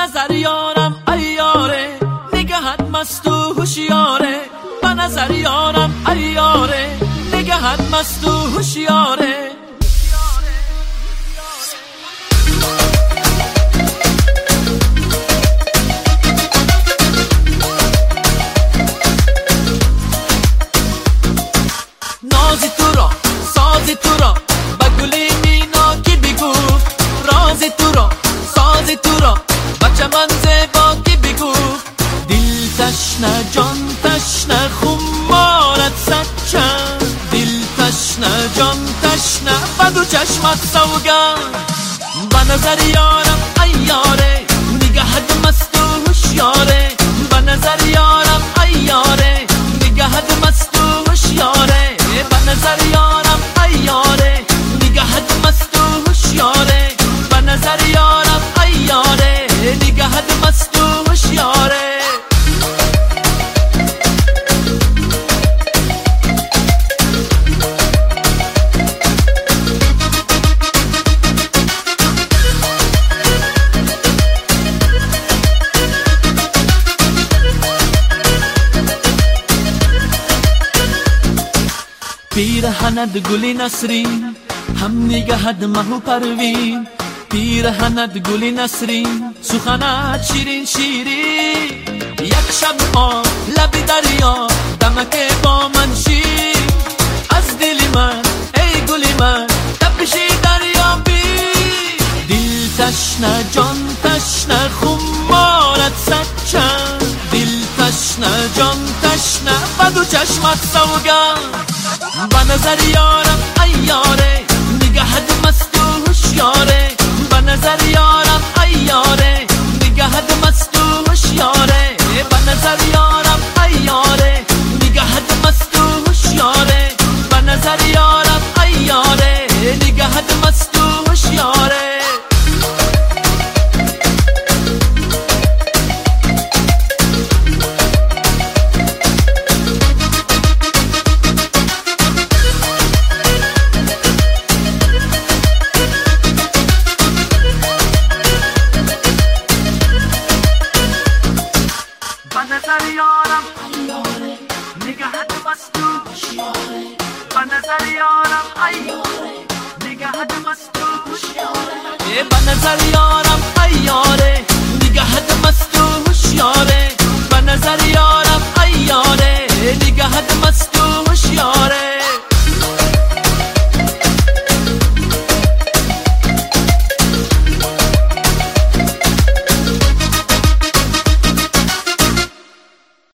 نظر یارم ایاره، نگهت مست و هوشیاره. به نظر یارم ایاره، نگهت مست و هوشیاره. نازی تو را، سازی تو را، با گلی مینا کی بگو. رازی تو را، سازی تو را، با چمن زیبا کی بگو. دل تشنه جان تشنه خمارت سچن. دل تشنه جان تشنه با دو چشمت سوگن. به نظر یارم ایاره، نگهت مست و هوشیاره. به نظر یارم ایاره، نگهت مست و هوشیاره. به نظر یارم ایاره، نگهت مست و هوشیاره. به نظر یارم ایاره، نگهت مست و هوشیاره. پیرهنت گلی نسرین، هم نگهت مهو پروین. پیرهنت گلی نسرین، سخنت شیرین شیرین. یک شب آن لب دریا، دمک با من شیر. از دل من ای گلی من، تپشی دریا بی. دل تشنه جان تشنه خمارت سچن. دل تشنه جان تشنه با دو چشمت سوگن. به نظر یارم ایاره، نگهت مست و هوشیاره. به نظر یارم ایاره، نگهت مست و هوشیاره. به نظر یارم ایاره، نگهت مست و هوشیاره. به نظر یارم ایاره، نگهت مست و هوشیاره. به نظر یارم ایاره، نگهت مست و هوشیاره. به نظر یارم ایاره، نگهت مست و هوشیاره. به نظر یارم ایاره، نگهت مست و هوشیاره. به نظر یارم ایاره، نگهت مست و هوشیاره.